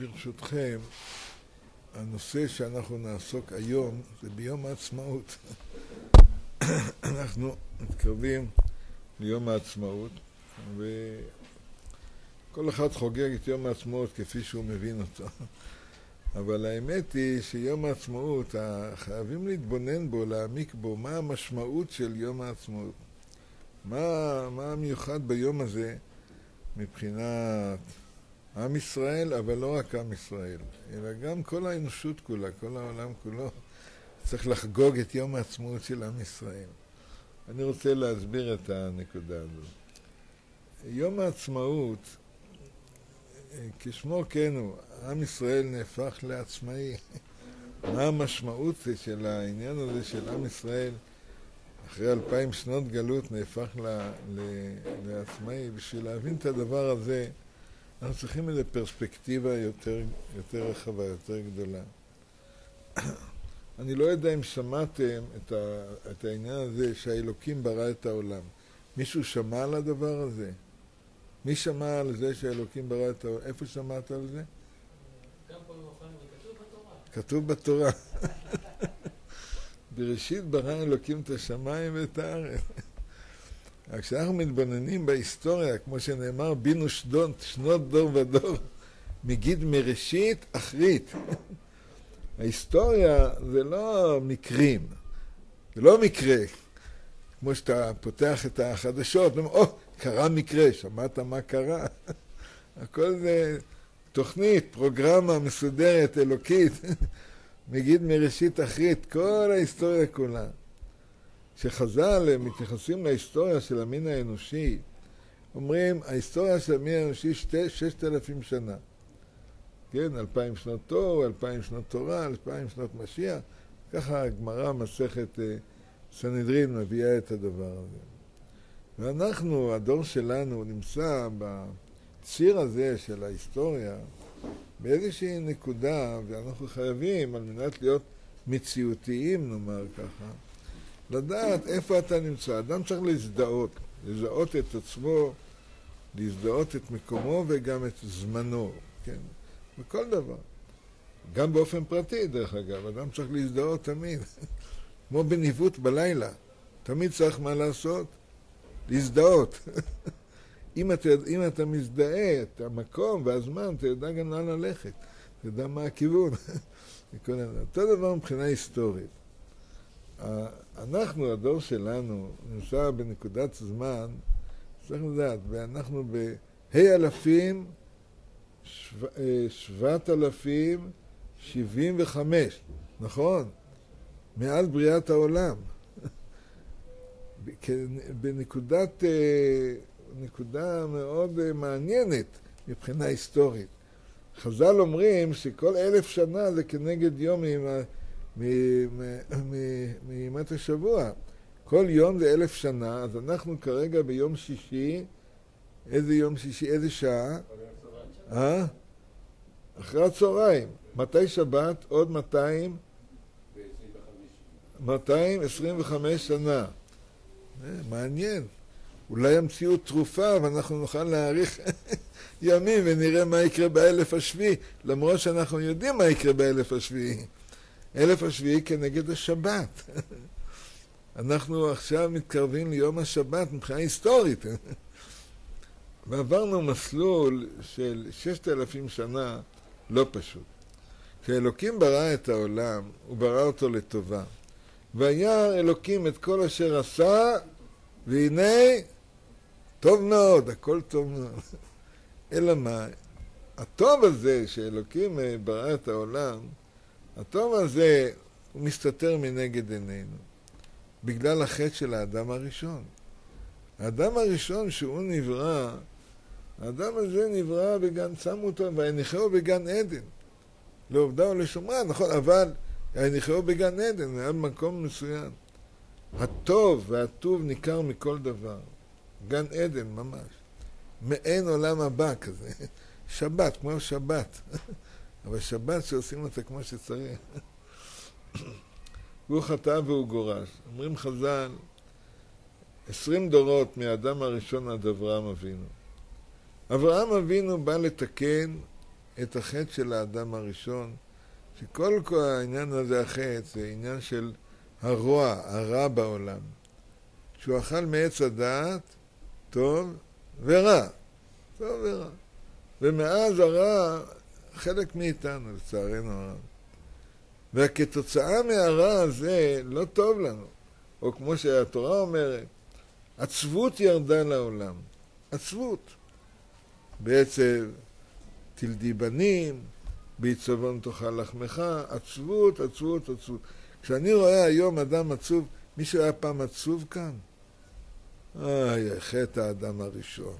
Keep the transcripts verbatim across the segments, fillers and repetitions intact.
ברשותכם, הנושא שאנחנו נעסוק היום זה ביום העצמאות. אנחנו מתקרבים ליום העצמאות, וכל אחד חוגג את יום העצמאות כפי שהוא מבין אותו. אבל האמת היא שיום העצמאות, חייבים להתבונן בו, להעמיק בו, מה המשמעות של יום העצמאות. מה, מה המיוחד ביום הזה מבחינת עם ישראל, אבל לא רק עם ישראל, אלא גם כל האנושות כולה, כל העולם כולו, צריך לחגוג את יום העצמאות של עם ישראל. אני רוצה להסביר את הנקודה הזו. יום העצמאות, כשמו כן הוא, עם ישראל נהפך לעצמאי. מה המשמעות של העניין הזה של עם ישראל? אחרי אלפיים שנות גלות נהפך ל, ל, לעצמאי. בשביל להבין את הדבר הזה, אנחנו צריכים איזו פרספקטיבה יותר, יותר רחבה, יותר גדולה. אני לא יודע אם שמעתם את, ה, את העניין הזה שהאלוקים ברא את העולם. מישהו שמע על הדבר הזה? מי שמע על זה שהאלוקים ברא את העולם? איפה שמעת על זה? גם פה במוכן, וכתוב בתורה. כתוב בתורה. בראשית ברא אלוקים את השמיים ואת הארץ. כשאנחנו מתבוננים בהיסטוריה, כמו שנאמר, בינו שדות, שנות דור ודור, מגיד מראשית אחרית. ההיסטוריה זה לא מקרים, זה לא מקרה. כמו שאתה פותח את החדשות, או, קרה מקרה, שמעת מה קרה? הכל זה תוכנית, פרוגרמה מסודרת, אלוקית, מגיד מראשית אחרית, כל ההיסטוריה כולה. כשחז"ל מתייחסים להיסטוריה של המין האנושי, אומרים, ההיסטוריה של המין האנושי שתי, ששת אלפים שנה. כן, אלפיים שנות תור, אלפיים שנות תורה, אלפיים שנות משיח. ככה הגמרא מסכת סנהדרין מביאה את הדבר הזה. ואנחנו, הדור שלנו, נמצא בציר הזה של ההיסטוריה, באיזושהי נקודה, ואנחנו חייבים, על מנת להיות מציאותיים, נאמר ככה, לדעת איפה אתה נמצא. אדם צריך להזדהות, לזהות את עצמו, להזדהות את מקומו וגם את זמנו, כן? בכל דבר. גם באופן פרטי, דרך אגב, אדם צריך להזדהות תמיד. כמו בניווט בלילה. תמיד צריך מה לעשות? להזדהות. אם אתה, אם אתה מזדהה את המקום והזמן, אתה יודע גם לאן ללכת. אתה יודע מה הכיוון. אותו דבר מבחינה היסטורית. אנחנו, הדור שלנו, נמצא בנקודת זמן, צריך לדעת, ואנחנו בהי אלפים, שבעת אלפים, שבעים וחמש, נכון? מעל בריאת העולם. בנקודת, נקודה מאוד מעניינת מבחינה היסטורית. חז"ל אומרים שכל אלף שנה זה כנגד יום מימת השבוע. כל יום זה אלף שנה, אז אנחנו כרגע ביום שישי, איזה יום שישי, איזה שעה? אה? אחרי הצהריים. מתי שבת? עוד מאתיים? מאתיים עשרים וחמש שנה. מעניין. אולי המציאות תרופה ואנחנו נוכל להאריך ימים ונראה מה יקרה באלף השביעי, למרות שאנחנו יודעים מה יקרה באלף השביעי. אלף השביעי כנגד השבת. אנחנו עכשיו מתקרבים ליום השבת מבחינה היסטורית. ועברנו מסלול של ששת אלפים שנה לא פשוט. כשאלוקים ברא את העולם, הוא ברא אותו לטובה. והיה אלוקים את כל אשר עשה, והנה, טוב מאוד, הכל טוב מאוד. אלא מה? הטוב הזה שאלוקים ברא את העולם, הטוב הזה הוא מסתתר מנגד עינינו. בגלל החטא של האדם הראשון. האדם הראשון שהוא נברא, האדם הזה נברא בגן, שמו אותו, והניחהו בגן עדן. לעובדה ולשומרה, נכון, אבל הניחהו בגן עדן, היה במקום מסוים. הטוב והטוב ניכר מכל דבר. גן עדן ממש. מעין עולם הבא כזה. שבת, כמו שבת. אבל שבת שעושים אותה כמו שצריך. והוא חטא והוא גורש. אומרים חז"ל, עשרים דורות מהאדם הראשון עד אברהם אבינו. אברהם אבינו בא לתקן את החטא של האדם הראשון, שכל כל העניין הזה החטא זה עניין של הרוע, הרע בעולם. שהוא אכל מעץ הדעת, טוב ורע. טוב ורע. ומאז הרע חלק מאיתנו, לצערנו הרב. וכתוצאה מהרע הזה לא טוב לנו. או כמו שהתורה אומרת, עצבות ירדה לעולם. עצבות. בעצב תלדי בנים, בעיצבון תאכל לחמך, עצבות, עצבות, עצבות. כשאני רואה היום אדם עצוב, מישהו היה פעם עצוב כאן? איי, חטא האדם הראשון.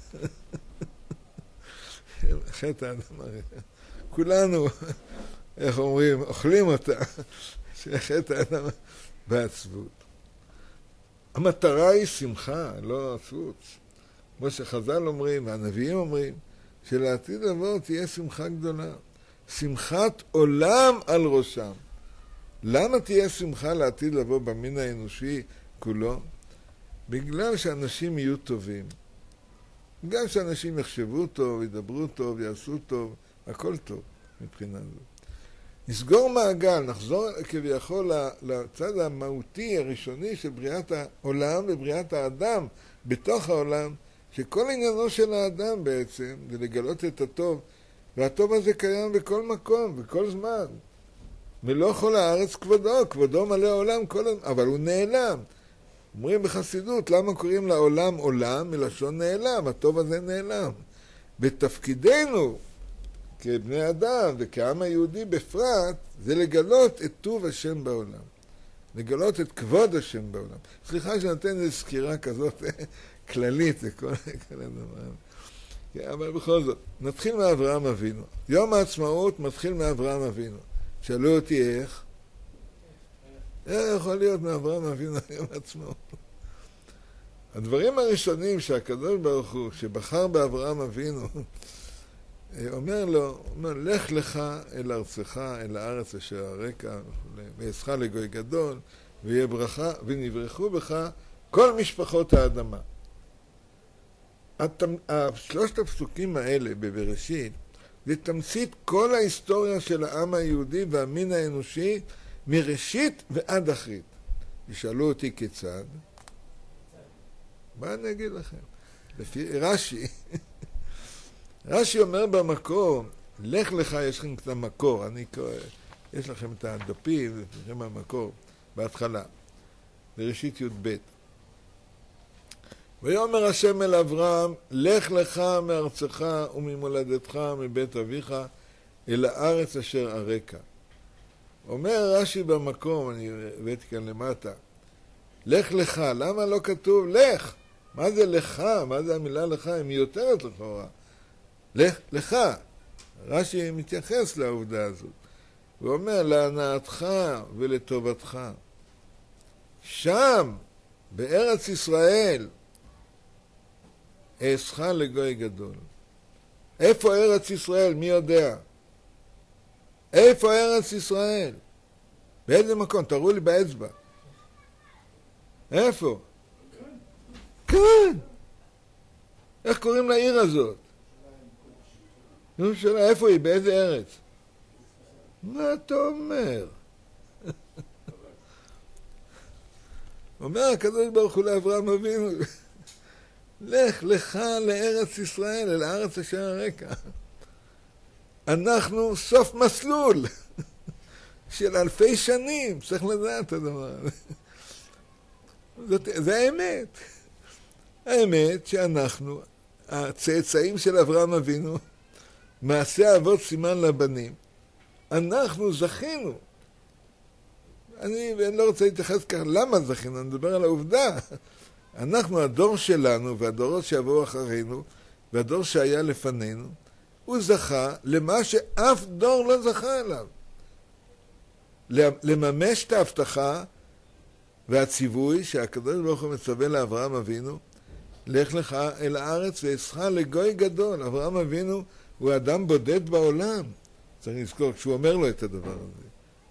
חטא האדם הראשון. כולנו, איך אומרים, אוכלים אותה, שחטא האדם בעצבות. המטרה היא שמחה, לא עצבות. כמו שחז"ל אומרים, והנביאים אומרים, שלעתיד לבוא תהיה שמחה גדולה. שמחת עולם על ראשם. למה תהיה שמחה לעתיד לבוא במין האנושי כולו? בגלל שאנשים יהיו טובים. גם שאנשים יחשבו טוב, ידברו טוב, יעשו טוב, הכל טוב מבחינה זו. נסגור מעגל, נחזור כביכול לצד המהותי הראשוני של בריאת העולם ובריאת האדם בתוך העולם, שכל עניינו של האדם בעצם זה לגלות את הטוב, והטוב הזה קיים בכל מקום, בכל זמן. מלוא כל הארץ כבודו, כבודו מלא עולם, כל... אבל הוא נעלם. אומרים בחסידות, למה קוראים לעולם עולם? מלשון נעלם, הטוב הזה נעלם. בתפקידנו, כבני אדם וכעם היהודי בפרט, זה לגלות את טוב השם בעולם. לגלות את כבוד השם בעולם. סליחה שנותן איזו סקירה כזאת כללית, זה כל, כל הדבר. אבל בכל זאת, נתחיל מאברהם אבינו. יום העצמאות מתחיל מאברהם אבינו. שאלו אותי איך? איך יכול להיות מאברהם אבינו יום העצמאות? הדברים הראשונים שהקדוש ברוך הוא, שבחר באברהם אבינו, אומר לו, אומר, לך לך אל ארצך, אל הארץ אשר הרקע, ואעשך לגוי גדול, ויהיה ברכה, ונברכו בך כל משפחות האדמה. שלושת הפסוקים האלה בבראשית, זה תמצית כל ההיסטוריה של העם היהודי והמין האנושי, מראשית ועד אחרית. ישאלו אותי כיצד? מה אני אגיד לכם? לפי רש"י, רש"י אומר במקור, לך לך, יש לכם את המקור, אני קורא, יש לכם את הדפים, יש לכם המקור, בהתחלה, בראשית י"ב. ויאמר השם אל אברהם, לך לך מארצך וממולדתך מבית אביך אל הארץ אשר אראך. אומר רש"י במקום, אני הבאתי כאן למטה, לך לך, למה לא כתוב לך? מה זה לך? מה זה המילה לך? היא מיותרת לכאורה. לך, לך. רש"י מתייחס לעובדה הזאת. הוא אומר, להנאתך ולטובתך. שם, בארץ ישראל, אעשך לגוי גדול. איפה ארץ ישראל? מי יודע? איפה ארץ ישראל? באיזה מקום? תראו לי באצבע. איפה? כאן. איך קוראים לעיר הזאת? ירושלים. איפה היא? באיזה ארץ? מה אתה אומר? אומר הקדוש ברוך הוא לאברהם אבינו, לך לך לארץ ישראל, אל הארץ אשר הרקע. אנחנו סוף מסלול של אלפי שנים, צריך לדעת את הדבר הזה. זאת, זה האמת. האמת שאנחנו, הצאצאים של אברהם אבינו, מעשה אבות סימן לבנים, אנחנו זכינו. אני, אני לא רוצה להתייחס כך, למה זכינו? אני מדבר על העובדה. אנחנו, הדור שלנו והדורות שיבואו אחרינו, והדור שהיה לפנינו, הוא זכה למה שאף דור לא זכה אליו. לממש את ההבטחה והציווי שהקדוש ברוך הוא מצווה לאברהם אבינו, לך לך אל הארץ ואעשך לגוי גדול. אברהם אבינו הוא אדם בודד בעולם. צריך לזכור, כשהוא אומר לו את הדבר הזה.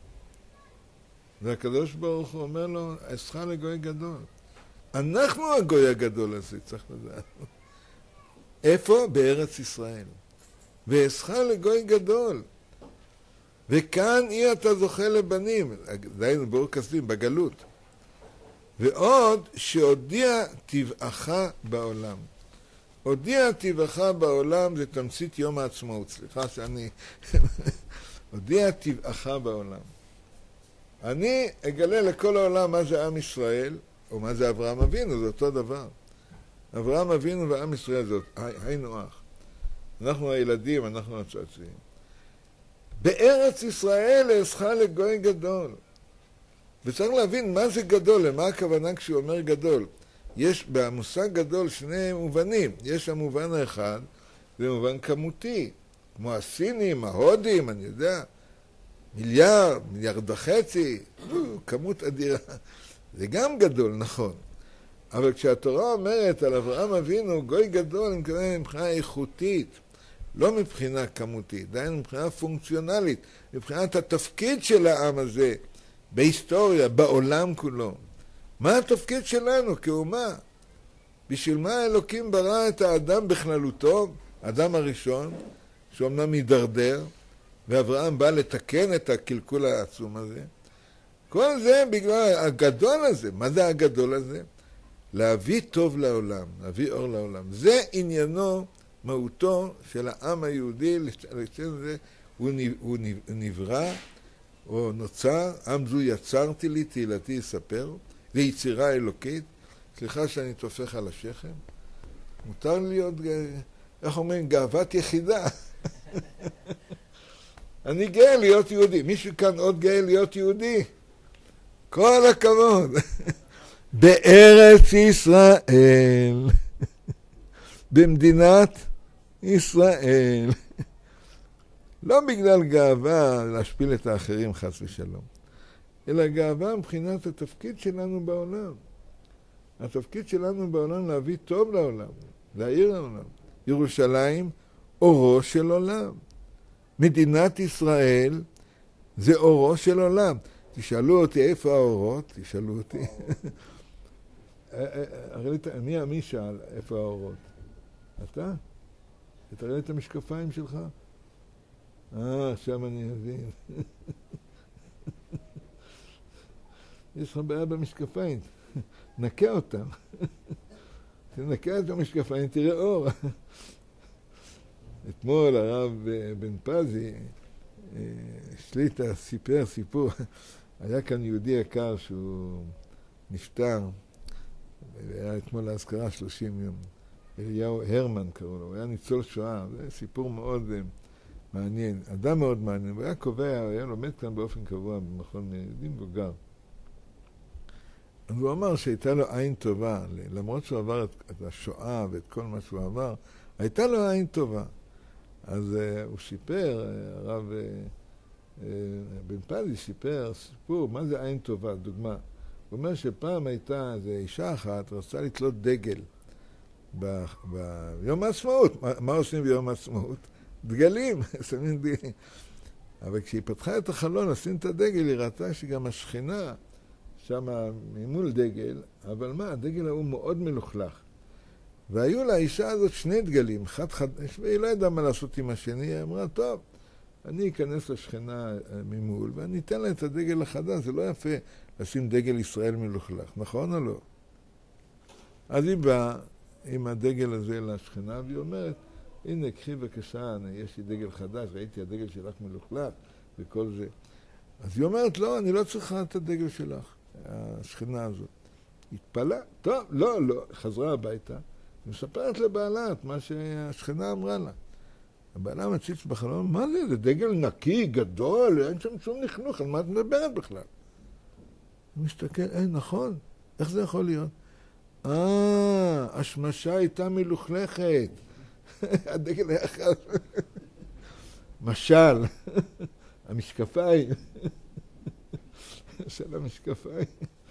והקדוש ברוך הוא אומר לו, אעשך לגוי גדול. אנחנו הגוי הגדול הזה, צריך לדעת. איפה? בארץ ישראל. ואעשך לגוי גדול. וכאן אי אתה זוכה לבנים, דיינו באור כסדים, בגלות. ועוד שהודיע טבעך בעולם. הודיע טבעך בעולם זה תמצית יום העצמאות, סליחה שאני... הודיע טבעך בעולם. אני אגלה לכל העולם מה זה עם ישראל, או מה זה אברהם אבינו, זה אותו דבר. אברהם אבינו ועם ישראל זאת, היינו אח. אנחנו הילדים, אנחנו הצאצאים. בארץ ישראל אעשך לגוי גדול. וצריך להבין מה זה גדול, למה הכוונה כשהוא אומר גדול. יש במושג גדול שני מובנים. יש המובן האחד, זה מובן כמותי. כמו הסינים, ההודים, אני יודע, מיליארד, מיליארד וחצי, כמות אדירה. זה גם גדול, נכון. אבל כשהתורה אומרת על אברהם אבינו גוי גדול, אני מתכוון מבחינה איכותית, לא מבחינה כמותית, דהיינו מבחינה פונקציונלית, מבחינת התפקיד של העם הזה בהיסטוריה, בעולם כולו. מה התפקיד שלנו כאומה? בשביל מה האלוקים ברא את האדם בכללותו, האדם הראשון, שאומנם מדרדר, ואברהם בא לתקן את הקלקול העצום הזה. כל זה בגלל הגדול הזה. מה זה הגדול הזה? להביא טוב לעולם, להביא אור לעולם. זה עניינו, מהותו של העם היהודי, זה, הוא נברא, או נוצר, עם זו יצרתי לי, תהילתי יספר, זה יצירה אלוקית. סליחה שאני תופך על השכם. מותר להיות, איך אומרים, גאוות יחידה. אני גאה להיות יהודי. מישהו כאן עוד גאה להיות יהודי? כל הכבוד. בארץ ישראל, במדינת ישראל. לא בגלל גאווה להשפיל את האחרים חס ושלום, אלא גאווה מבחינת התפקיד שלנו בעולם. התפקיד שלנו בעולם להביא טוב לעולם, להאיר לעולם. ירושלים, אורו של עולם. מדינת ישראל זה אורו של עולם. תשאלו אותי איפה האורות, תשאלו אותי. מי המי שאל איפה האורות? אתה? תראה לי את המשקפיים שלך? אה, שם אני מבין. יש לך בעיה במשקפיים, נקה אותם. תנקה את המשקפיים, תראה אור. אתמול הרב בן פזי, שליטה, סיפר סיפור. היה כאן יהודי יקר שהוא נפטר, והיה אתמול להזכרה שלושים יום. אליהו הרמן קראו לו, הוא היה ניצול שואה, זה סיפור מאוד מעניין, אדם מאוד מעניין, הוא היה קובע, הוא היה לומד כאן באופן קבוע במכון יהודים בוגר. אז הוא אמר שהייתה לו עין טובה, למרות שהוא עבר את השואה ואת כל מה שהוא עבר, הייתה לו עין טובה. אז uh, הוא סיפר, הרב uh, uh, בן פזי סיפר סיפור, מה זה עין טובה, דוגמה. הוא אומר שפעם הייתה איזו אישה אחת, רצתה לתלות דגל ב, ביום העצמאות. מה, מה עושים ביום העצמאות? דגלים, שמים דגלים. אבל כשהיא פתחה את החלון, לשים את הדגל, היא ראתה שגם השכינה שם ממול דגל, אבל מה, הדגל הוא מאוד מלוכלך. והיו לאישה הזאת שני דגלים, חד חד, והיא לא ידעה מה לעשות עם השני, היא אמרה, טוב, אני אכנס לשכינה ממול, ואני אתן לה את הדגל החדש, זה לא יפה לשים דגל ישראל מלוכלך, נכון או לא? אז היא באה עם הדגל הזה לשכינה, והיא אומרת, הנה, קחי בבקשה, יש לי דגל חדש, ראיתי הדגל שלך מלוכלך, וכל זה. אז היא אומרת, לא, אני לא צריכה את הדגל שלך, השכינה הזאת. התפלה, טוב, לא, לא, חזרה הביתה, ומספרת לבעלה את מה שהשכינה אמרה לה. הבעלה מציץ בחלום, מה זה? זה דגל נקי, גדול, אין שם שום נכנוך, על מה את מדברת בכלל? הוא מסתכל, אה, נכון, איך זה יכול להיות? אה, השמשה הייתה מלוכלכת. הדגל היה חד. משל, המשקפיים. של המשקפיים.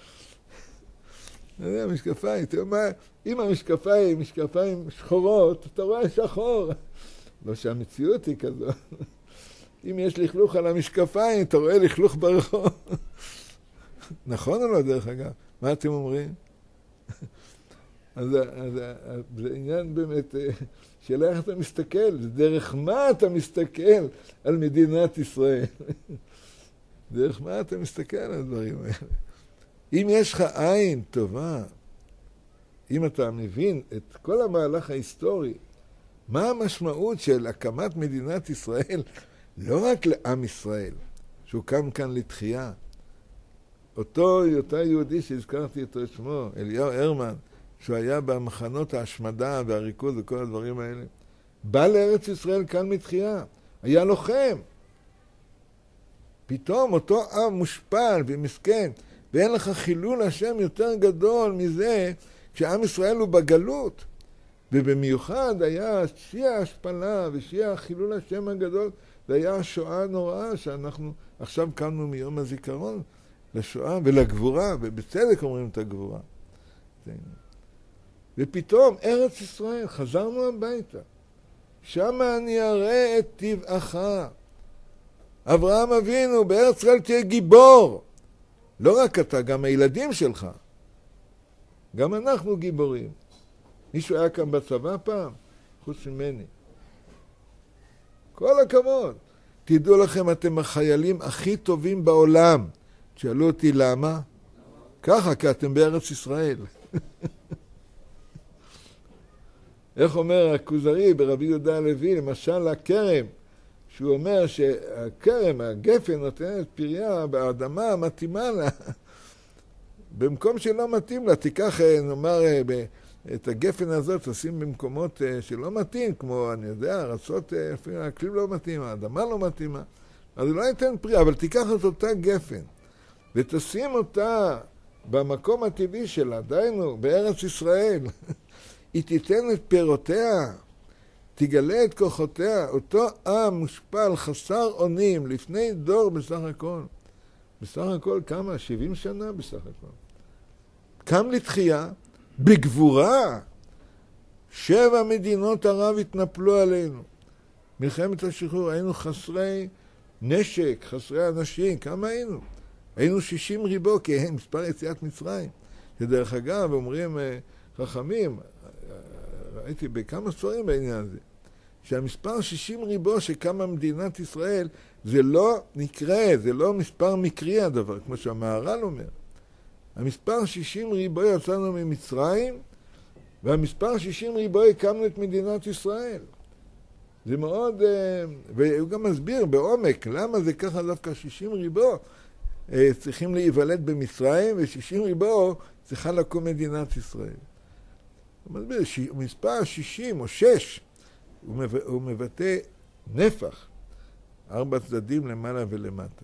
זה המשקפיים, אתה אומר, אם המשקפיים, משקפיים שחורות, אתה רואה שחור. לא שהמציאות היא כזו. אם יש לכלוך על המשקפיים, אתה רואה לכלוך ברחוב. נכון או לא, דרך אגב? מה אתם אומרים? אז, אז, אז זה עניין באמת, שאלה איך אתה מסתכל, דרך מה אתה מסתכל על מדינת ישראל. דרך מה אתה מסתכל על הדברים האלה. אם יש לך עין טובה, אם אתה מבין את כל המהלך ההיסטורי, מה המשמעות של הקמת מדינת ישראל, לא רק לעם ישראל, שהוא קם כאן לתחייה. אותו, אותה יהודי שהזכרתי את שמו, אליהו הרמן, שהוא היה במחנות ההשמדה והריכוז וכל הדברים האלה, בא לארץ ישראל כאן מתחייה, היה לוחם. פתאום אותו עם מושפל ומסכן, ואין לך חילול השם יותר גדול מזה, כשעם ישראל הוא בגלות. ובמיוחד היה שיע ההשפלה ושיע חילול השם הגדול, זה היה השואה הנוראה שאנחנו עכשיו קמנו מיום הזיכרון לשואה ולגבורה, ובצדק אומרים את הגבורה. ופתאום ארץ ישראל, חזרנו הביתה. שם אני אראה את טבעך. אברהם אבינו, בארץ ישראל תהיה גיבור. לא רק אתה, גם הילדים שלך. גם אנחנו גיבורים. מישהו היה כאן בצבא פעם? חוץ ממני. כל הכבוד. תדעו לכם, אתם החיילים הכי טובים בעולם. שאלו אותי למה? ככה, כי אתם בארץ ישראל. איך אומר הכוזרי ברבי יהודה הלוי, למשל הכרם, שהוא אומר שהכרם, הגפן, נותנת פריה באדמה המתאימה לה. במקום שלא מתאים לה, תיקח, נאמר, את הגפן הזאת, תשים במקומות שלא מתאים, כמו, אני יודע, ארצות, אפילו האקלים לא מתאים, האדמה לא מתאימה. אז הוא לא ייתן פריה, אבל תיקח את אותה גפן, ותשים אותה במקום הטבעי שלה, דיינו, בארץ ישראל. היא תיתן את פירותיה, תגלה את כוחותיה, אותו עם מושפל, חסר אונים, לפני דור בסך הכל. בסך הכל כמה? שבעים שנה בסך הכל. קם לתחייה, בגבורה, שבע מדינות ערב התנפלו עלינו. מלחמת השחרור, היינו חסרי נשק, חסרי אנשים, כמה היינו? היינו שישים ריבו, כי הם מספר יציאת מצרים. שדרך אגב, אומרים חכמים, ראיתי בכמה ספרים בעניין הזה, שהמספר שישים ריבו שקמה מדינת ישראל, זה לא נקרא, זה לא מספר מקרי הדבר, כמו שהמהר"ל אומר. המספר שישים ריבו יצאנו ממצרים, והמספר שישים ריבו הקמנו את מדינת ישראל. זה מאוד, והוא גם מסביר בעומק, למה זה ככה דווקא שישים ריבו צריכים להיוולד במצרים, ו-שישים ריבו צריכה לקום מדינת ישראל. הוא מסביר, מספר שישים או שש, הוא מבטא נפח, ארבע צדדים למעלה ולמטה.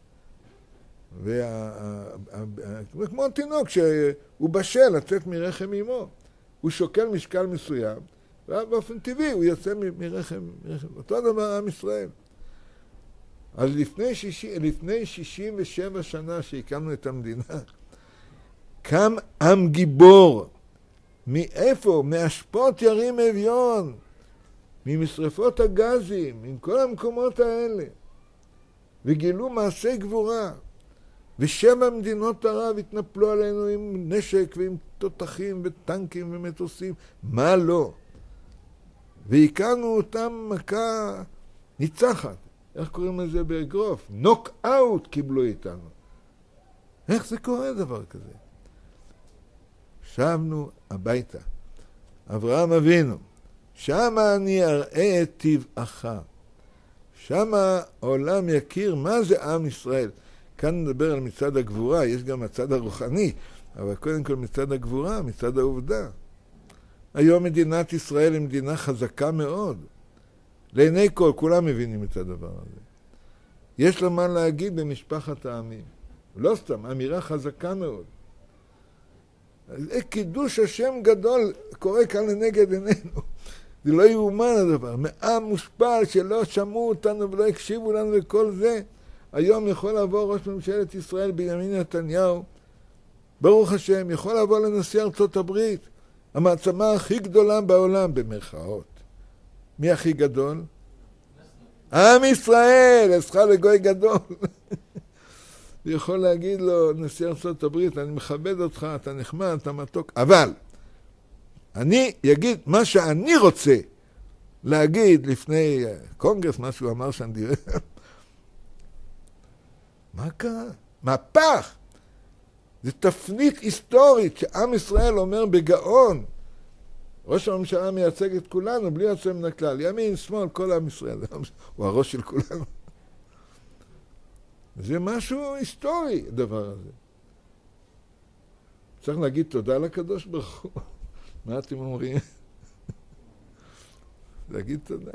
וכמו תינוק שהוא בשל לצאת מרחם אמו, הוא שוקל משקל מסוים, ובאופן טבעי הוא יוצא מרחם, מרחם. אותו דבר עם ישראל. אז לפני, שישים, לפני שישים ושבע שנה שהקמנו את המדינה, קם עם גיבור. מאיפה? מאשפות ירים אביון, ממשרפות הגזים, עם כל המקומות האלה. וגילו מעשי גבורה. ושבע מדינות ערב התנפלו עלינו עם נשק ועם תותחים וטנקים ומטוסים. מה לא? והקענו אותם מכה ניצחת. איך קוראים לזה באגרוף? נוק אאוט קיבלו איתנו. איך זה קורה דבר כזה? שבנו הביתה. אברהם אבינו, שמה אני אראה את טבעך. שמה העולם יכיר מה זה עם ישראל. כאן נדבר על מצד הגבורה, יש גם מצד הרוחני, אבל קודם כל מצד הגבורה, מצד העובדה. היום מדינת ישראל היא מדינה חזקה מאוד. לעיני כל, כולם מבינים את הדבר הזה. יש לה מה להגיד במשפחת העמים. לא סתם, אמירה חזקה מאוד. זה קידוש השם גדול קורה כאן לנגד עינינו. זה לא יאומן הדבר. מעם מושפל שלא שמעו אותנו ולא הקשיבו לנו לכל זה. היום יכול לעבור ראש ממשלת ישראל בנימין נתניהו, ברוך השם, יכול לעבור לנשיא ארצות הברית, המעצמה הכי גדולה בעולם במרכאות. מי הכי גדול? עם ישראל, אצלך לגוי גדול. הוא יכול להגיד לו, נשיא ארצות הברית, אני מכבד אותך, אתה נחמד, אתה מתוק, אבל אני אגיד מה שאני רוצה להגיד לפני קונגרס, מה שהוא אמר שאני דיבר. מה קרה? מהפך! זה תפנית היסטורית שעם ישראל אומר בגאון. ראש הממשלה מייצג את כולנו בלי יוצא מן הכלל. ימין, שמאל, כל עם ישראל. הוא הראש של כולנו. זה משהו היסטורי, הדבר הזה. צריך להגיד תודה לקדוש ברוך הוא. מה אתם אומרים? להגיד תודה.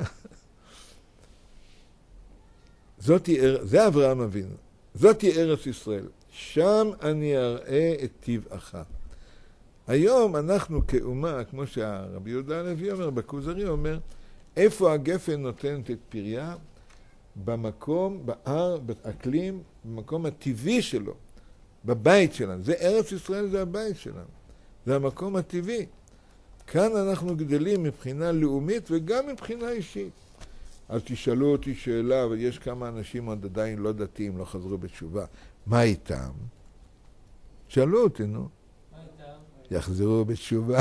זאתי, זה אברהם אבינו. זאתי ארץ ישראל. שם אני אראה את טבעך. היום אנחנו כאומה, כמו שהרבי יהודה הלוי אומר, בכוזרי אומר, איפה הגפן נותנת את פריה? במקום, בהר, באקלים, במקום הטבעי שלו, בבית שלנו. זה ארץ ישראל, זה הבית שלנו. זה המקום הטבעי. כאן אנחנו גדלים מבחינה לאומית וגם מבחינה אישית. אז תשאלו אותי שאלה, ויש כמה אנשים עוד עדיין לא דתיים, לא חזרו בתשובה. מה איתם? שאלו אותי, נו. מה איתם? יחזרו בתשובה.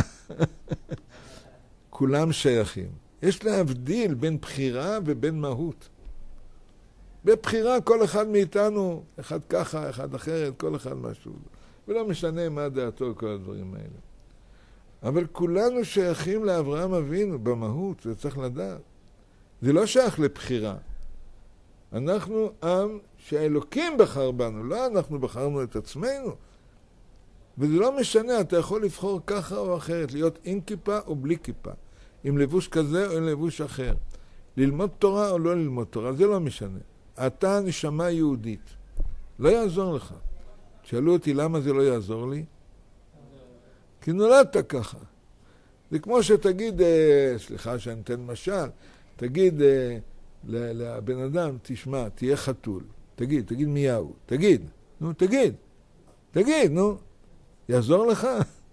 כולם שייכים. יש להבדיל בין בחירה ובין מהות. בבחירה כל אחד מאיתנו, אחד ככה, אחד אחרת, כל אחד משהו. ולא משנה מה דעתו כל הדברים האלה. אבל כולנו שייכים לאברהם אבינו במהות, זה צריך לדעת. זה לא שייך לבחירה. אנחנו עם שהאלוקים בחר בנו, לא אנחנו בחרנו את עצמנו. וזה לא משנה, אתה יכול לבחור ככה או אחרת, להיות עם כיפה או בלי כיפה, עם לבוש כזה או עם לבוש אחר. ללמוד תורה או לא ללמוד תורה, זה לא משנה. אתה נשמה יהודית. לא יעזור לך. שאלו אותי למה זה לא יעזור לי? כי נולדת ככה. זה כמו שתגיד, סליחה שאני אתן משל, תגיד לבן אדם, תשמע, תהיה חתול. תגיד, תגיד מיהו. תגיד, נו, תגיד. תגיד, נו. יעזור לך?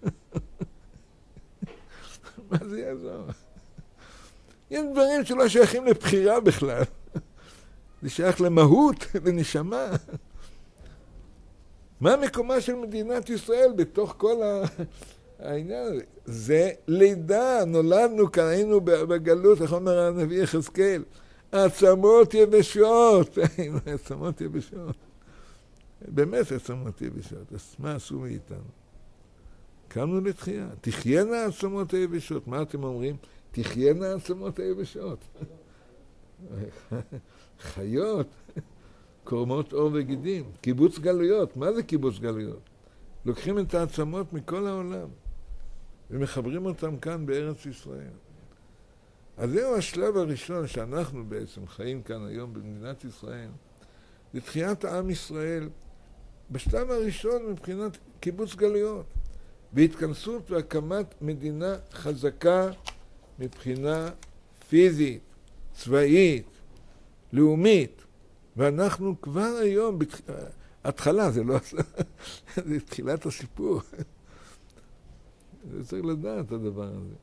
מה זה יעזור? יש דברים שלא שייכים לבחירה בכלל. זה שייך למהות, לנשמה. מה מקומה של מדינת ישראל בתוך כל העניין הזה? זה לידה, נולדנו כאן, היינו בגלות, איך אומר הנביא יחזקאל? עצמות יבשות, היינו עצמות יבשות. באמת עצמות יבשות, אז מה עשו מאיתנו? קמנו לתחייה, תחיינה עצמות היבשות. מה אתם אומרים? תחיינה עצמות היבשות. חיות, קורמות אור וגידים, קיבוץ גלויות. מה זה קיבוץ גלויות? לוקחים את העצמות מכל העולם ומחברים אותם כאן בארץ ישראל. אז זהו השלב הראשון שאנחנו בעצם חיים כאן היום במדינת ישראל, זה תחיית העם ישראל בשלב הראשון מבחינת קיבוץ גלויות, בהתכנסות והקמת מדינה חזקה מבחינה פיזית, צבאית, לאומית. ואנחנו כבר היום, בתח... התחלה, זה לא... זה תחילת הסיפור. זה צריך לדעת את הדבר הזה.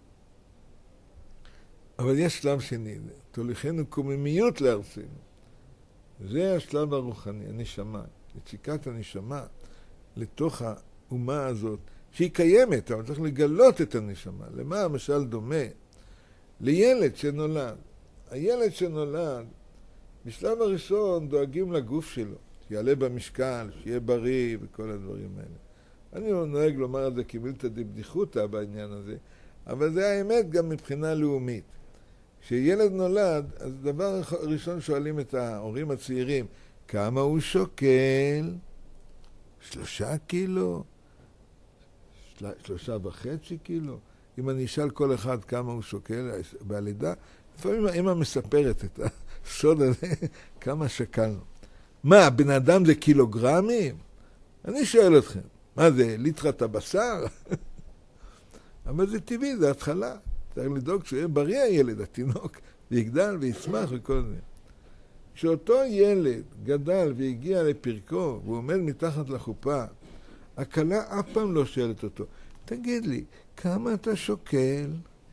אבל יש שלב שני, תוליכנו קוממיות לארצנו. זה השלב הרוחני, הנשמה, יציקת הנשמה לתוך האומה הזאת, שהיא קיימת, אבל צריך לגלות את הנשמה. למה המשל דומה? לילד שנולד. הילד שנולד, בשלב הראשון דואגים לגוף שלו, שיעלה במשקל, שיהיה בריא וכל הדברים האלה. אני לא נוהג לומר את זה כמילתא דבדיחותא בעניין הזה, אבל זה האמת גם מבחינה לאומית. כשילד נולד, אז דבר ראשון שואלים את ההורים הצעירים, כמה הוא שוקל? שלושה קילו? של... שלושה וחצי קילו? אם אני אשאל כל אחד כמה הוא שוקל בלידה, לפעמים האמא מספרת את הסוד הזה, כמה שקלנו. מה, בן אדם זה קילוגרמים? אני שואל אתכם, מה זה, ליטרת הבשר? אבל זה טבעי, זה התחלה. צריך לדאוג שהוא יהיה בריא הילד, התינוק, ויגדל ויצמח וכל זה. כשאותו ילד גדל והגיע לפרקו, והוא עומד מתחת לחופה, הכלה אף פעם לא שואלת אותו, תגיד לי, כמה אתה שוקל?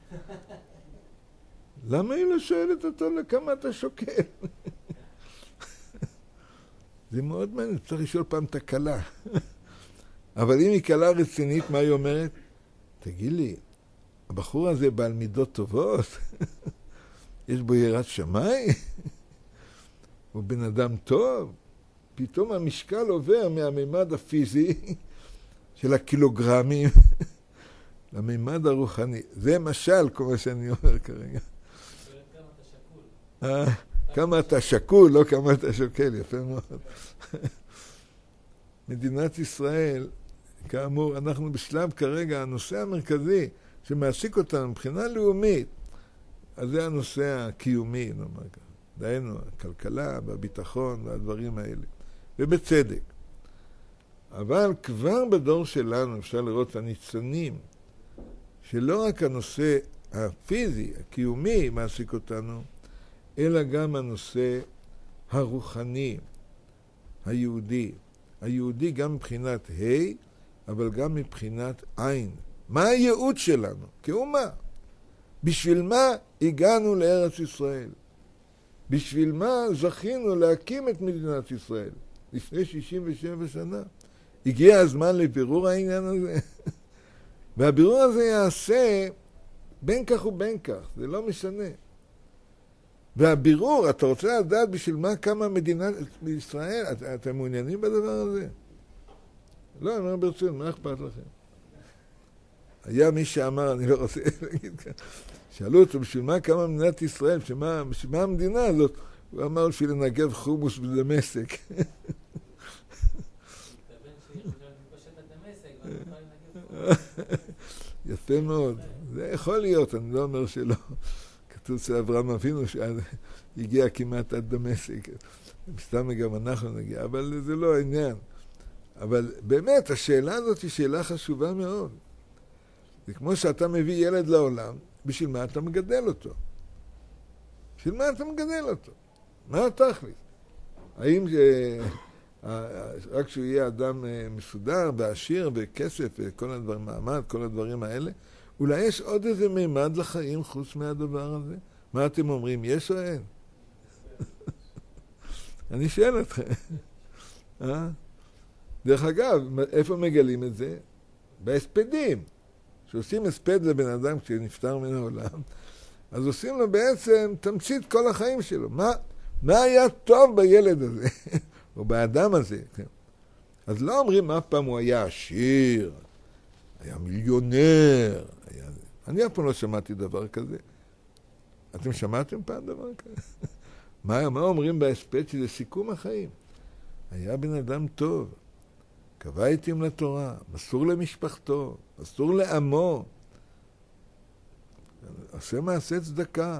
למה היא לא שואלת אותו לכמה אתה שוקל? זה מאוד מעניין, צריך לשאול פעם את הכלה. אבל אם היא כלה רצינית, מה היא אומרת? תגיד לי, הבחור הזה בעל מידות טובות, יש בו יראת שמיים, הוא בן אדם טוב, פתאום המשקל עובר מהמימד הפיזי של הקילוגרמים למימד הרוחני. זה משל, כל מה שאני אומר כרגע. כמה אתה שקול, לא כמה אתה שוקל, יפה מאוד. מדינת ישראל, כאמור, אנחנו בשלב כרגע, הנושא המרכזי שמעסיק אותנו מבחינה לאומית, אז זה הנושא הקיומי, נאמר כך. דהיינו, הכלכלה והביטחון והדברים האלה. ובצדק. אבל כבר בדור שלנו אפשר לראות את הניצנים, שלא רק הנושא הפיזי, הקיומי, מעסיק אותנו, אלא גם הנושא הרוחני, היהודי. היהודי גם מבחינת ה', אבל גם מבחינת עין. מה הייעוד שלנו? כאומה. בשביל מה הגענו לארץ ישראל? בשביל מה זכינו להקים את מדינת ישראל? לפני שישים ושבע שנה. הגיע הזמן לבירור העניין הזה. והבירור הזה יעשה בין כך ובין כך, זה לא משנה. והבירור, אתה רוצה לדעת בשביל מה קמה מדינת ישראל? את, אתם מעוניינים בדבר הזה? לא, אני אומר ברצינות, מה אכפת לכם? היה מי שאמר, אני לא רוצה להגיד כאן, שאלו אותו, בשביל מה קמה מדינת ישראל? בשביל מה, בשביל מה המדינה הזאת? הוא אמר, בשביל לנגב חומוס בדמשק. יפה מאוד. זה יכול להיות, אני לא אומר שלא. כתוב שאברהם אבינו שהגיע כמעט עד דמשק. מסתם גם אנחנו נגיע, אבל זה לא העניין. אבל באמת, השאלה הזאת היא שאלה חשובה מאוד. זה כמו שאתה מביא ילד לעולם, בשביל מה אתה מגדל אותו? בשביל מה אתה מגדל אותו? מה התכלית? האם זה... רק שהוא יהיה אדם מסודר, ועשיר, וכסף, וכל הדברים, מעמד, כל הדברים האלה, אולי יש עוד איזה מימד לחיים חוץ מהדבר הזה? מה אתם אומרים, יש או אין? אני שואל אתכם. אה? דרך אגב, איפה מגלים את זה? בהספדים. כשעושים הספד לבן אדם כשנפטר מן העולם, אז עושים לו בעצם תמצית כל החיים שלו. מה, מה היה טוב בילד הזה? או באדם הזה. כן. אז לא אומרים אף פעם הוא היה עשיר, היה מיליונר. היה... אני אף פעם לא שמעתי דבר כזה. אתם שמעתם פעם דבר כזה? מה, מה אומרים בהספד שזה סיכום החיים? היה בן אדם טוב, קבע עתים לתורה, מסור למשפחתו, מסור לעמו, עושה מעשה צדקה.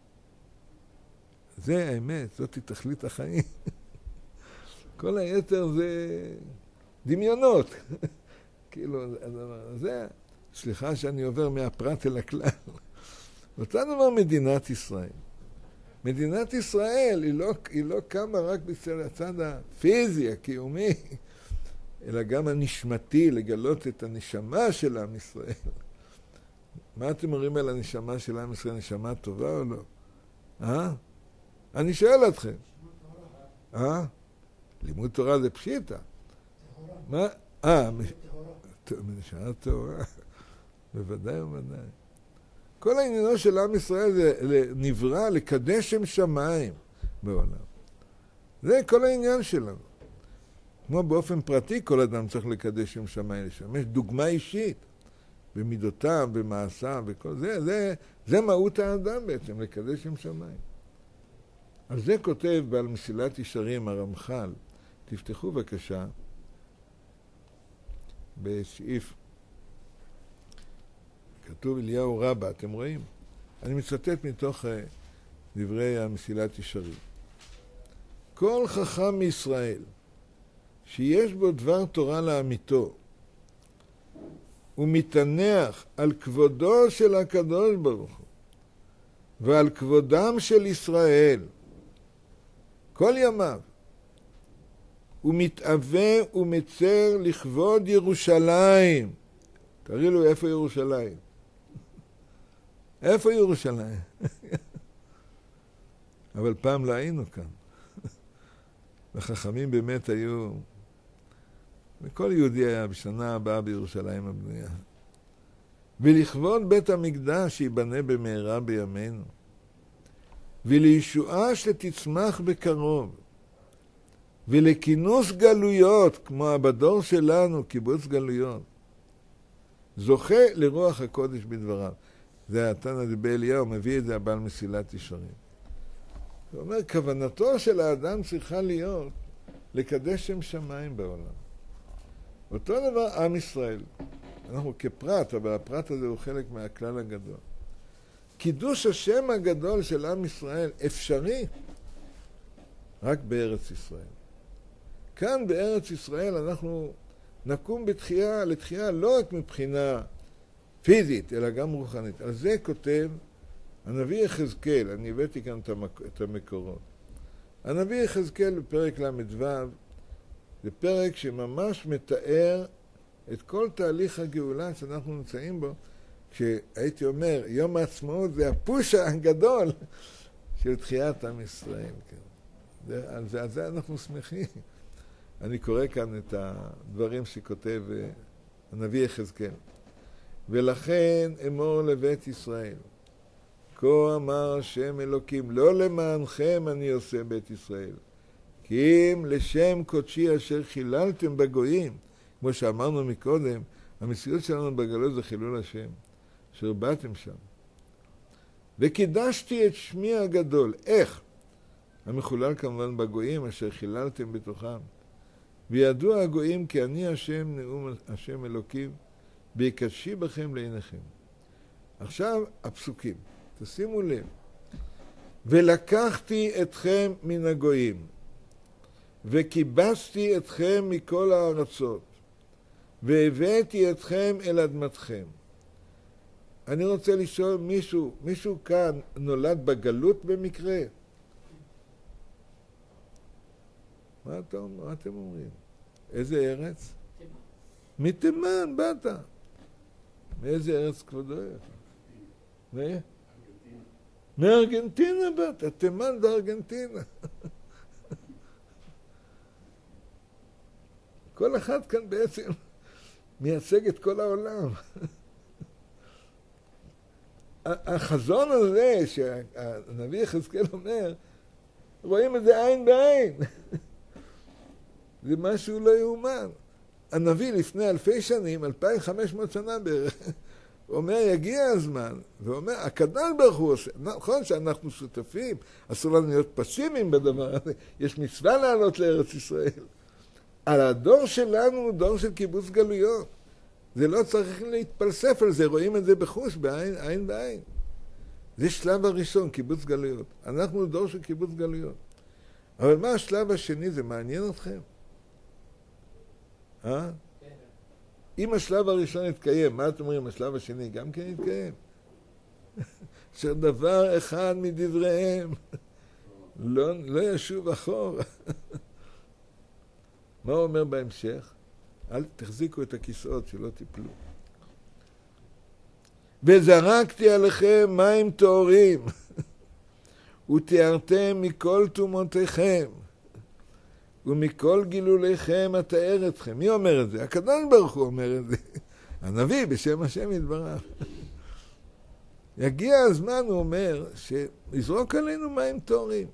זה האמת, זאת היא תכלית החיים. כל היתר זה דמיונות. כאילו, זה, סליחה שאני עובר מהפרט אל הכלל. אותה דבר מדינת ישראל. מדינת ישראל היא לא, היא לא קמה רק בצד הצד הפיזי, הקיומי, אלא גם הנשמתי, לגלות את הנשמה של עם ישראל. מה אתם אומרים על הנשמה של עם ישראל? נשמה טובה או לא? אה? אני שואל אתכם. אה? לימוד תורה זה פשיטה. מה? אה, נשמה טהורה. בוודאי ובוודאי. כל העניינו של עם ישראל זה נברא לקדש שם שמיים בעולם. זה כל העניין שלנו. כמו באופן פרטי כל אדם צריך לקדש שם שמיים, לשמש דוגמה אישית במידותיו, במעשיו וכל זה. זה, זה מהות האדם בעצם, לקדש שם שמיים. על זה כותב בעל מסילת ישרים הרמח"ל, תפתחו בבקשה בסעיף, כתוב אליהו רבה, אתם רואים? אני מצטט מתוך דברי המסילת ישרים. כל חכם מישראל שיש בו דבר תורה לאמיתו, הוא מתענח על כבודו של הקדוש ברוך הוא ועל כבודם של ישראל כל ימיו, הוא מתאווה ומצר לכבוד ירושלים. תראי לו איפה ירושלים. איפה ירושלים? אבל פעם לא היינו כאן. החכמים באמת היו, וכל יהודי היה בשנה הבאה בירושלים הבנויה. ולכבוד בית המקדש שיבנה במהרה בימינו, ולישועה שתצמח בקרוב, ולכינוס גלויות, כמו בדור שלנו, קיבוץ גלויות. זוכה לרוח הקודש בדבריו. זה התנא דבי אליהו, מביא את זה הבעל מסילת ישרים. הוא אומר, כוונתו של האדם צריכה להיות לקדש שם שמיים בעולם. אותו דבר עם ישראל. אנחנו כפרט, אבל הפרט הזה הוא חלק מהכלל הגדול. קידוש השם הגדול של עם ישראל אפשרי רק בארץ ישראל. כאן בארץ ישראל אנחנו נקום בתחייה, לתחייה לא רק מבחינה פיזית, אלא גם רוחנית. על זה כותב הנביא יחזקאל, אני הבאתי כאן את המקורות. הנביא יחזקאל בפרק למ"ו, זה פרק שממש מתאר את כל תהליך הגאולה שאנחנו נמצאים בו, כשהייתי אומר, יום העצמאות זה הפוש הגדול של תחיית עם ישראל. זה, על, זה, על זה אנחנו שמחים. אני קורא כאן את הדברים שכותב הנביא יחזקאל. ולכן אמור לבית ישראל, כה אמר השם אלוקים, לא למענכם אני עושה בית ישראל, כי אם לשם קודשי אשר חיללתם בגויים, כמו שאמרנו מקודם, המציאות שלנו בגלות זה חילול השם, אשר באתם שם. וקידשתי את שמי הגדול. איך? המחולל כמובן בגויים אשר חיללתם בתוכם. וידוע הגויים כי אני השם נאום השם אלוקים, ויקדשי בכם לעיניכם. עכשיו הפסוקים, תשימו לב. ולקחתי אתכם מן הגויים, וקיבצתי אתכם מכל הארצות, והבאתי אתכם אל אדמתכם. אני רוצה לשאול מישהו, מישהו כאן נולד בגלות במקרה? מה, אתה, מה אתם אומרים? איזה ארץ? מתימן, באת. מאיזה ארץ כבודו? מה? מארגנטינה באת, תימן בארגנטינה. כל אחד כאן בעצם מייצג את כל העולם. החזון הזה שהנביא יחזקאל אומר, רואים את זה עין בעין. זה משהו לא יאומן. הנביא לפני אלפי שנים, אלפיים וחמש מאות שנה בערך, הוא אומר, יגיע הזמן, ואומר, הקדוש ברוך הוא עושה, נכון שאנחנו שותפים, אסור לנו להיות פסימיים בדבר הזה, יש מצווה לעלות לארץ ישראל. על הדור שלנו הוא דור של קיבוץ גלויות. זה לא צריך להתפלסף על זה, רואים את זה בחוש, בעין, עין בעין. זה שלב הראשון, קיבוץ גלויות. אנחנו דור של קיבוץ גלויות. אבל מה השלב השני? זה מעניין אתכם? אה? אם השלב הראשון יתקיים, מה אתם אומרים? השלב השני גם כן יתקיים? שדבר אחד מדבריהם לא, לא ישוב אחור. מה הוא אומר בהמשך? אל תחזיקו את הכיסאות שלא תיפלו. וזרקתי עליכם מים טהורים, ותיארתם מכל תומותיכם, ומכל גילוליכם אתאר אתכם. מי אומר את זה? הקדוש ברוך הוא אומר את זה. הנביא בשם השם יתברך. יגיע הזמן, הוא אומר, שיזרוק עלינו מים טהורים.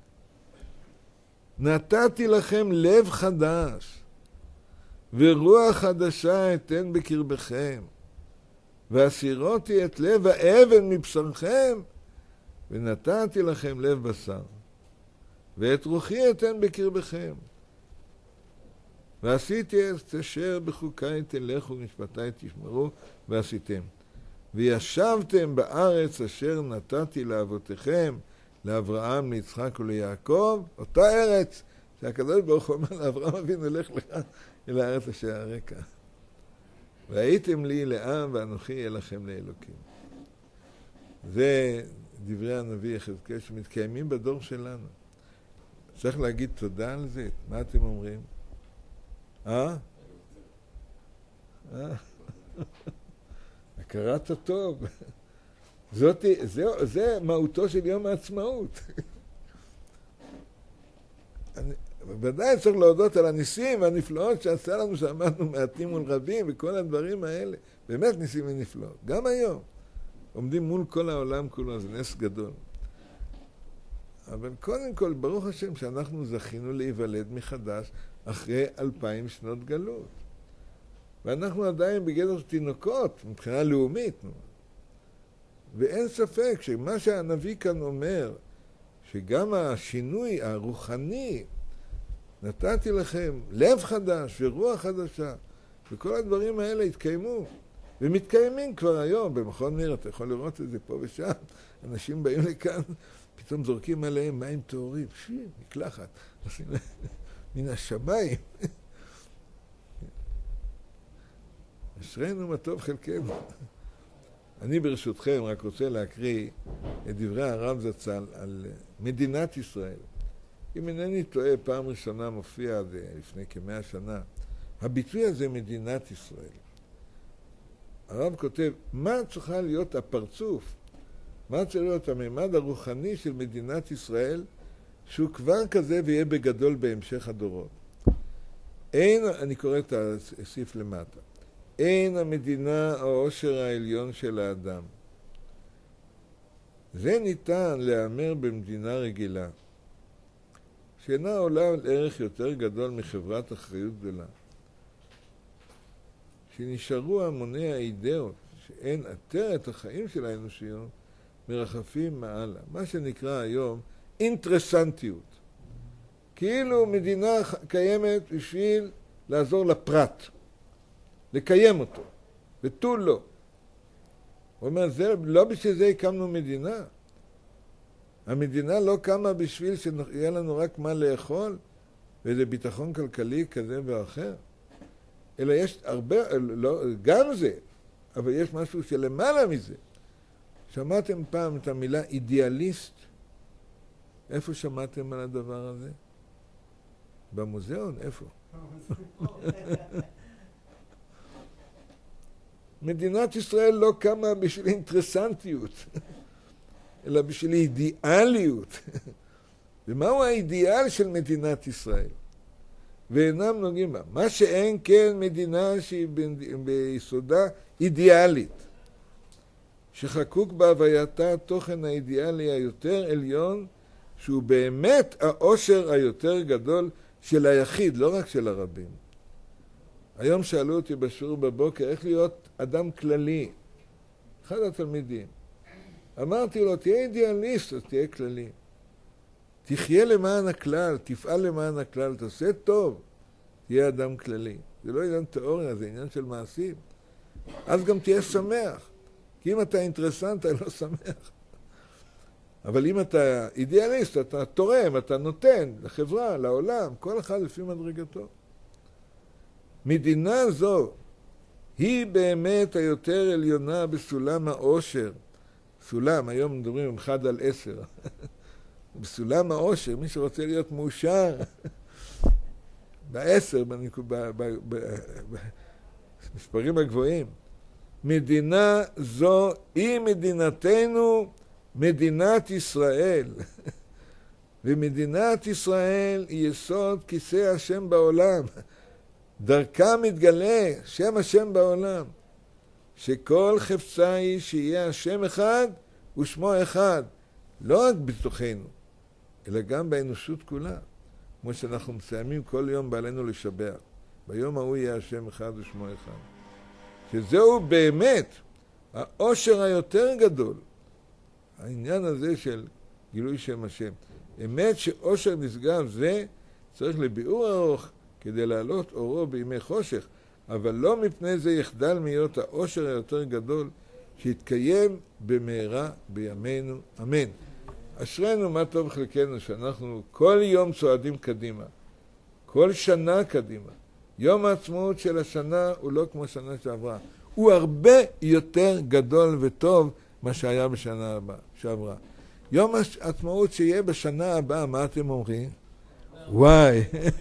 נתתי לכם לב חדש, ורוח חדשה אתן בקרבכם, והסירותי את לב האבן מבשרכם, ונתתי לכם לב בשר, ואת רוחי אתן בקרבכם. ועשיתי את אשר בחוקי תלכו ומשפטי תשמרו, ועשיתם. וישבתם בארץ אשר נתתי לאבותיכם, לאברהם, ליצחק וליעקב, אותה ארץ שהקדוש ברוך הוא אומר לאברהם אבינו, לך לך אל הארץ אשר הרקע. והייתם לי לעם ואנוכי אליכם לאלוקים. זה דברי הנביא יחזקאל שמתקיימים בדור שלנו. צריך להגיד תודה על זה. מה אתם אומרים? אה? אה? הכרת הטוב. זאת, זה, זה מהותו של יום העצמאות. אני, ודאי צריך להודות על הניסים והנפלאות שעשה לנו, שעמדנו מעטים מול רבים, וכל הדברים האלה, באמת ניסים ונפלאות. גם היום עומדים מול כל העולם כולו, זה נס גדול. אבל קודם כל, ברוך השם שאנחנו זכינו להיוולד מחדש אחרי אלפיים שנות גלות. ואנחנו עדיין בגדר תינוקות, מבחינה לאומית. ואין ספק שמה שהנביא כאן אומר, שגם השינוי הרוחני, נתתי לכם לב חדש ורוח חדשה, וכל הדברים האלה התקיימו, ומתקיימים כבר היום. במכון מיר, אתה יכול לראות את זה פה ושם, אנשים באים לכאן, פתאום זורקים עליהם מים טהורים, שי, מקלחת, מן השמיים. אשרינו מה טוב חלקנו. אני ברשותכם רק רוצה להקריא את דברי הרב זצ"ל על מדינת ישראל. אם אינני טועה, פעם ראשונה מופיע זה לפני כמאה שנה. הביטוי הזה מדינת ישראל. הרב כותב, מה צריכה להיות הפרצוף? מה צריך להיות הממד הרוחני של מדינת ישראל, שהוא כבר כזה ויהיה בגדול בהמשך הדורות? אין, אני קורא את הסעיף למטה, אין המדינה העושר העליון של האדם. זה ניתן להאמר במדינה רגילה, שאינה עולה על ערך יותר גדול מחברת אחריות גדולה. שנשארו המוני האידאות, שאין עטר את החיים של האנושיות, מרחפים מעלה. מה שנקרא היום אינטרסנטיות. כאילו מדינה קיימת בשביל לעזור לפרט, לקיים אותו, ותו לא. הוא אומר, זה, לא בשביל זה הקמנו מדינה. המדינה לא קמה בשביל שיהיה לנו רק מה לאכול, ואיזה ביטחון כלכלי כזה ואחר. אלא יש הרבה, לא, גם זה, אבל יש משהו שלמעלה מזה. שמעתם פעם את המילה אידיאליסט? איפה שמעתם על הדבר הזה? במוזיאון? איפה? מדינת ישראל לא קמה בשביל אינטרסנטיות, אלא בשביל אידיאליות. ומהו האידיאל של מדינת ישראל? ואינם נוגעים בה. מה שאין כן מדינה שהיא ביסודה אידיאלית, שחקוק בהווייתה התוכן האידיאלי היותר עליון, שהוא באמת העושר היותר גדול של היחיד, לא רק של הרבים. היום שאלו אותי בשיעור בבוקר, איך להיות אדם כללי? אחד התלמידים. אמרתי לו, תהיה אידיאליסט, אז תהיה כללי. תחיה למען הכלל, תפעל למען הכלל, תעשה טוב, תהיה אדם כללי. זה לא עניין תיאוריה, זה עניין של מעשים. אז גם תהיה שמח. כי אם אתה אינטרסנט, אתה לא שמח. אבל אם אתה אידיאליסט, אתה תורם, אתה נותן לחברה, לעולם, כל אחד לפי מדרגתו. מדינה זו היא באמת היותר עליונה בסולם העושר. סולם, היום מדברים עם אחד על עשר. בסולם העושר, מי שרוצה להיות מאושר, בעשר, במספרים הגבוהים. מדינה זו היא מדינתנו, מדינת ישראל. ומדינת ישראל היא יסוד כיסא השם בעולם. דרכה מתגלה שם השם בעולם. שכל חפצה היא שיהיה השם אחד ושמו אחד. לא רק בתוכנו, אלא גם באנושות כולה. כמו שאנחנו מסיימים כל יום בעלינו לשבח. ביום ההוא יהיה השם אחד ושמו אחד. שזהו באמת העושר היותר גדול. העניין הזה של גילוי שם השם. אמת שעושר נשגב זה צריך לביאור ארוך כדי להעלות אורו בימי חושך, אבל לא מפני זה יחדל להיות העושר היותר גדול שיתקיים במהרה בימינו. אמן. אשרינו מה טוב חלקנו שאנחנו כל יום צועדים קדימה, כל שנה קדימה. יום העצמאות של השנה הוא לא כמו שנה שעברה, הוא הרבה יותר גדול וטוב מה שהיה בשנה הבאה, שעברה. יום העצמאות שיהיה בשנה הבאה, מה אתם אומרים? וואי.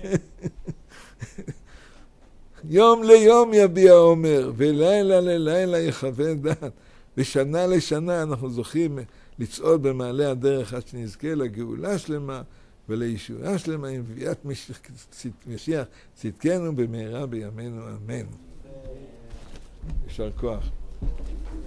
יום ליום יביע עומר, ולילה ללילה יחווה דעת. ושנה לשנה אנחנו זוכים לצעוד במעלה הדרך עד שנזכה לגאולה שלמה, ולישועה שלמה עם ביאת משיח צדקנו במהרה בימינו אמן. יישר כוח.